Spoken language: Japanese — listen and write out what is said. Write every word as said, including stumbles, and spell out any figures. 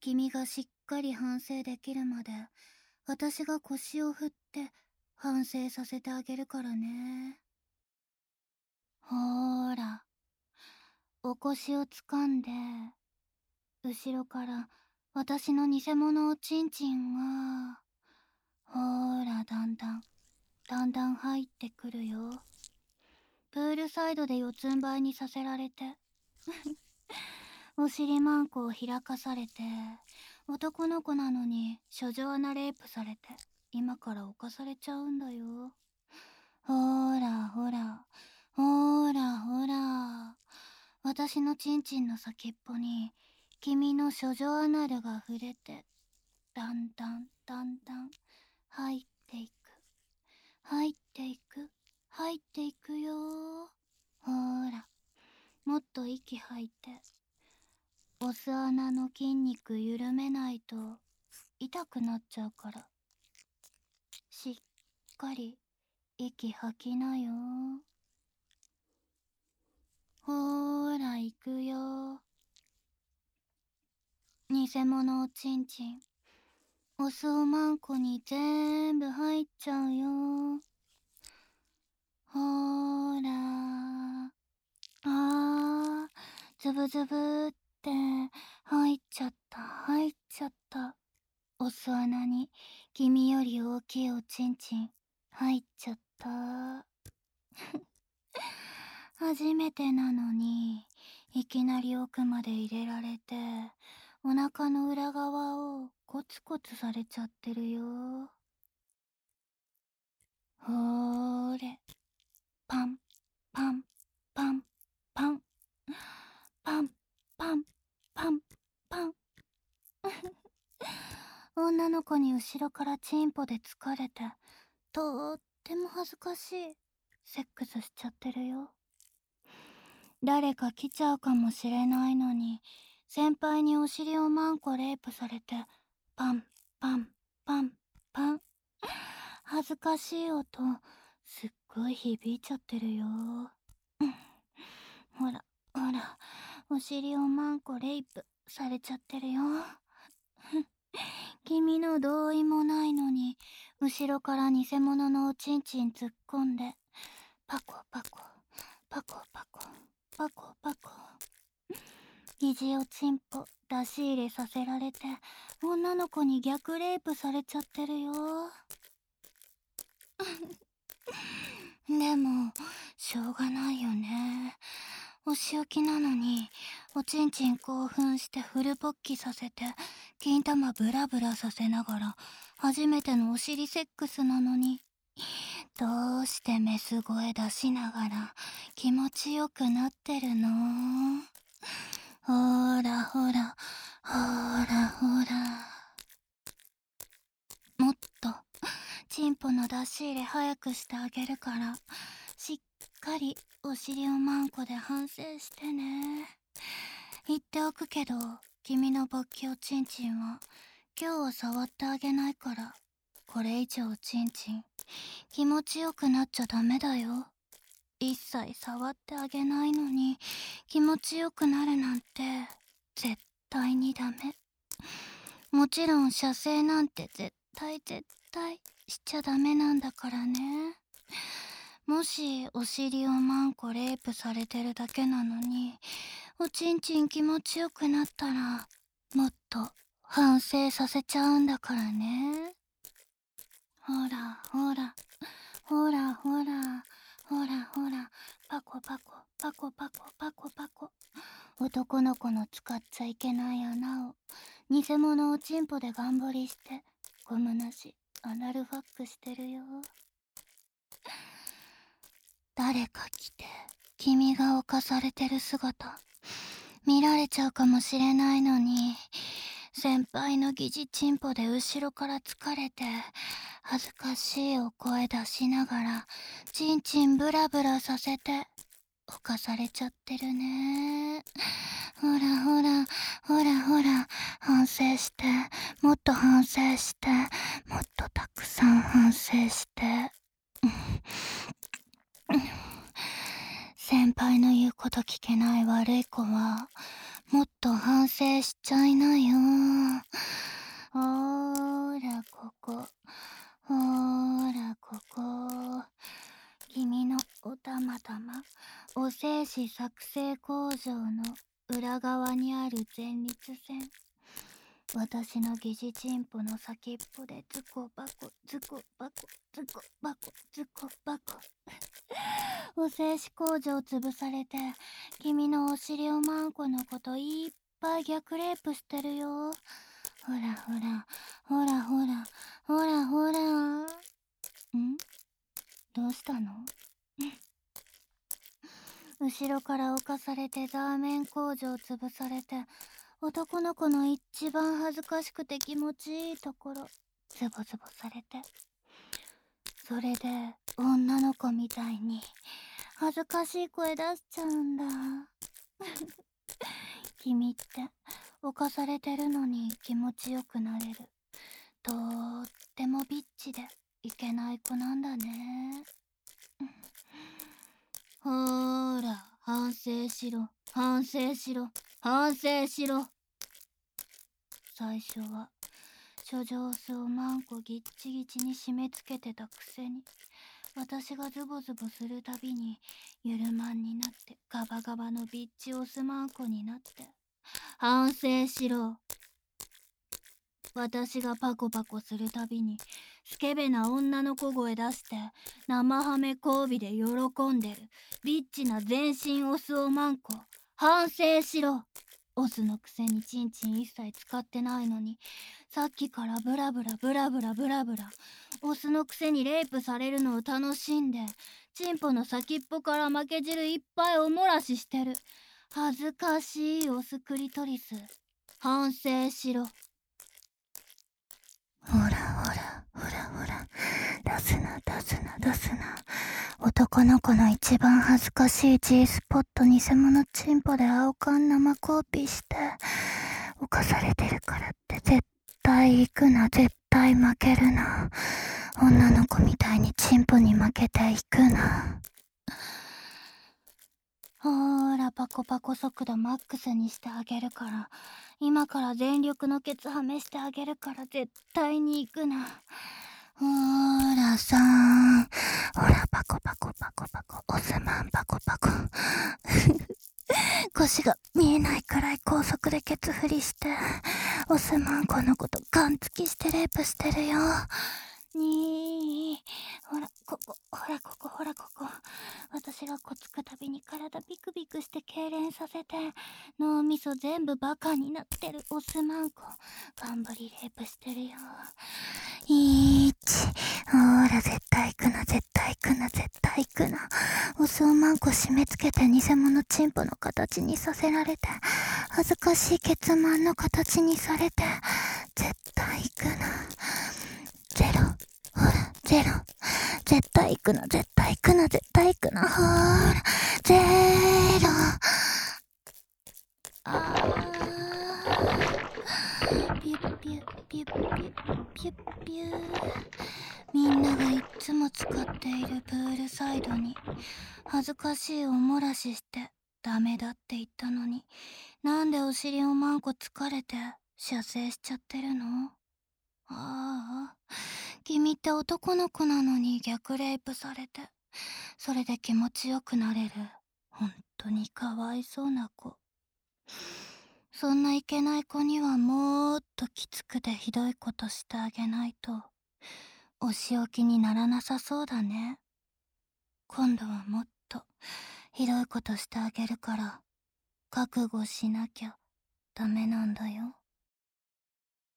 君がしっかり反省できるまで、私が腰を振って反省させてあげるからね。ほーら、お腰をつかんで、後ろから私の偽物おちんちんが、ほーら、だんだん、だんだん入ってくるよ。プールサイドで四つん這いにさせられて、お尻マンコを開かされて、男の子なのに処女穴レイプされて、今から犯されちゃうんだよ。ほーらほら、ほーらほら。私のチンチンの先っぽに、君の処女アナルが触れて、だんだんだんだん入っていく。入っていく。入っていくよ。ほーら、もっと息吐いて。オス穴の筋肉緩めないと痛くなっちゃうから。しっかり息吐きなよ。ほーら、行くよ。偽物おちんちん。お酢おまんこに全部入っちゃうよ。ほーら。あー、ズブズブって入っちゃった、入っちゃった。お酢穴に君より大きいおちんちん入っちゃった。初めてなのにいきなり奥まで入れられて、お腹の裏側をコツコツされちゃってるよ。ほーれ、パンパンパンパンパンパンパンパン。女の子に後ろからチンポで疲れて、とっても恥ずかしいセックスしちゃってるよ。誰か来ちゃうかもしれないのに、先輩にお尻をマンコレイプされて、パンパンパンパン。恥ずかしい音すっごい響いちゃってるよ。うん、ほらほら、お尻をマンコレイプされちゃってるよ。君の同意もないのに後ろから偽物のおちんちん突っ込んで、パコパコパコパコパコパコ。肘をチンポ出し入れさせられて、女の子に逆レイプされちゃってるよ。でもしょうがないよね。お仕置きなのにおちんちん興奮してフル勃起させて、金玉ブラブラさせながら初めてのお尻セックスなのに、どうしてメス声出しながら気持ちよくなってるの？ほらほらほらほら。もっとチンポの出し入れ早くしてあげるから、しっかりお尻をマンコで反省してね。言っておくけど、君の勃起おちんちんは今日は触ってあげないから、これ以上おちんちん気持ちよくなっちゃダメだよ。一切触ってあげないのに気持ちよくなるなんて絶対にダメ。もちろん射精なんて絶対絶対しちゃダメなんだからね。もしお尻をマンコレイプされてるだけなのにおちんちん気持ちよくなったら、もっと反省させちゃうんだからね。ほらほらほらほらほらほら、パコパコパコパコパコパコ。男の子の使っちゃいけない穴を偽物をチンポで頑張りしてゴムなしアナルファックしてるよ。誰か来て君が犯されてる姿見られちゃうかもしれないのに、先輩の疑似チンポで後ろから疲れて恥ずかしいお声出しながらチンチンブラブラさせて犯されちゃってるね。ほらほらほらほら、反省して、もっと反省して、もっとたくさん反省して。先輩の言うこと聞けない悪い子はもっと反省しちゃいなよ。 よ。ほーらここ、ほーらここ。君のおたまたまお精子作成工場の裏側にある前立腺、私の疑似チンポの先っぽでズコバコズコバコズコバコズコバコお精子工場潰されて、君のお尻おまんこのこといっぱい逆レイプしてるよ。ほらほらほらほらほらほら。ん？どうしたの？後ろから侵されてザーメン工場潰されて、男の子の一番恥ずかしくて気持ちいいところズボズボされて、それで女の子みたいに恥ずかしい声出しちゃうんだ。君って侵されてるのに気持ちよくなれるとってもビッチでいけない子なんだね。ほーら、反省しろ反省しろ反省しろ。最初は処女巣をマンコギッチギチに締め付けてたくせに、私がズボズボするたびにゆるまんになってガバガバのビッチオスマンコになって。反省しろ。私がパコパコするたびにスケベな女の子声出して生ハメ交尾で喜んでるビッチな全身オスをマンコ。反省しろ。オスのくせにチンチン一切使ってないのに、さっきからブラブラブラブラブラブラオスのくせにレイプされるのを楽しんで、チンポの先っぽから負け汁いっぱいおもらししてる恥ずかしいオスクリトリス。反省しろ。ほらほらほらほら、出すな出すな出すな。男の子の一番恥ずかしい G スポット偽物チンポで青缶生コピーして犯されてるからって絶対行くな、絶対負けるな。女の子みたいにチンポに負けていくな。ほーら、パコパコ速度マックスにしてあげるから、今から全力のケツはめしてあげるから絶対に行くな。ほーらさーん、ほらパコパコパコパコ、オスマンパコパコ。腰が見えないくらい高速でケツ振りして、オスマンコのことガンつきしてレイプしてるよ。にー、ほらここほらここほらここ。私がこつくたびに体ビクビクして痙攣させて脳みそ全部バカになってるオスマンコガンバリレイプしてるよ。いち、ほら絶対行くな絶対行くな絶対行くな。オスをマンコ締め付けて偽物チンポの形にさせられて、恥ずかしいケツマンの形にされて絶対行くな。ゼロ、ほらゼロ、絶対行くな絶対行くな絶対行くな。ほーらゼロ。あー、ピュッピュッピュッピュッピュッピュー。みんながいっつも使っているプールサイドに恥ずかしいおもらししてダメだって言ったのに、なんでお尻をマンコ疲れて射精しちゃってるの？ああ、君って男の子なのに逆レイプされて、それで気持ちよくなれるほんとにかわいそうな子。そんないけない子にはもーっときつくてひどいことしてあげないとお仕置きにならなさそうだね。今度はもっとひどいことしてあげるから覚悟しなきゃダメなんだよ。